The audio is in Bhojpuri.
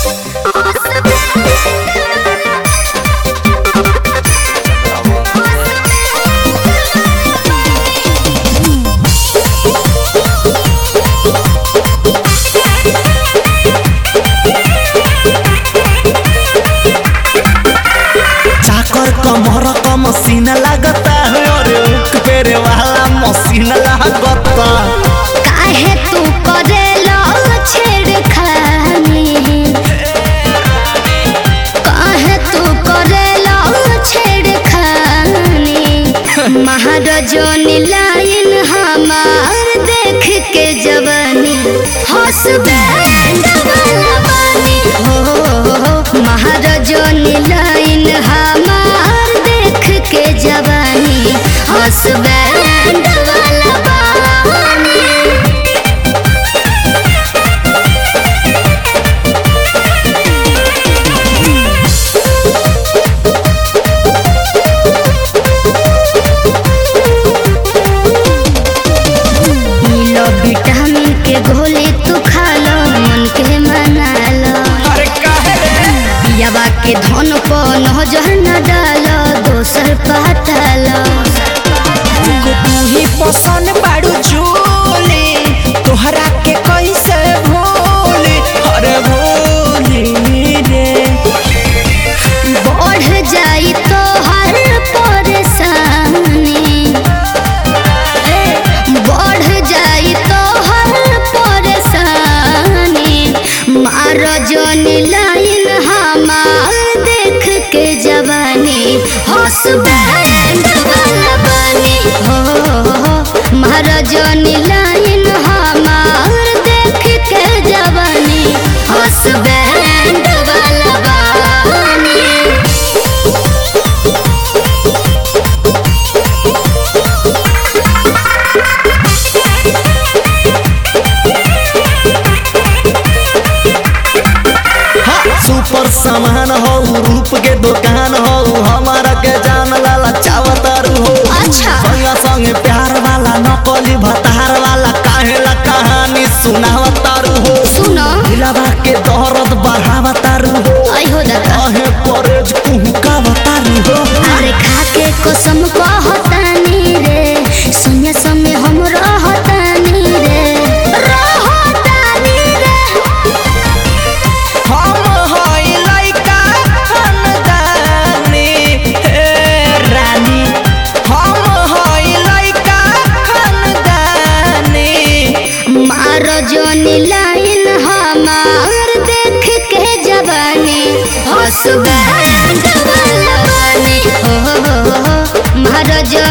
कमर का मशीन लगता है और पेरे वाला मशीन लगता। काहे तू करेला छेड़खानी, काहे तू करेला छेड़खानी। महाराजनी लाइन हमार देख के जवानी हसबैंड वाला बानी हो। महाराजनी लाइन हमार देख के जवानी हसबैंड वाला बानी। विटामिन के घोले तू खा लो, मन के मना लो। पियावा के धन को नजर न डालो, दोसर पाटालो। तू ही पसंद बाड़ू झोले, तोहरा के कैसे भोले। अरे भोले रे बढ़ जाई तो हर परेशानी, बढ़ जाई तो हर परेशानी। महाराजनी लाइन हमार देख के जवानी हसबैंड वाला बानी हो। महाराजनी लाइन हमार देख के जवानी हसबैंड वाला बानी। सुपर सामान हो, रूप के दुकान हो, हमारा के जान लाला चावतारू हो। अच्छा संग संग प्यार वाला नकली भतार वाला काहेला कहानी सुनावतारू हो। सुनो दिलवा के दर्द बढ़ावतारू हो। आई हो दादा काहे परेज कुहकावतारू हो। अरे खा के कसम कहतानी रे, सुनिया समय हम रहतानी रे, रहतानी रे। हम हई लइका खानदानी हे रानी, हम हई लइका खानदानी। महाराजनी लाइन हमार देख के जवानी हसबैंड वाला बानी हो। महाराज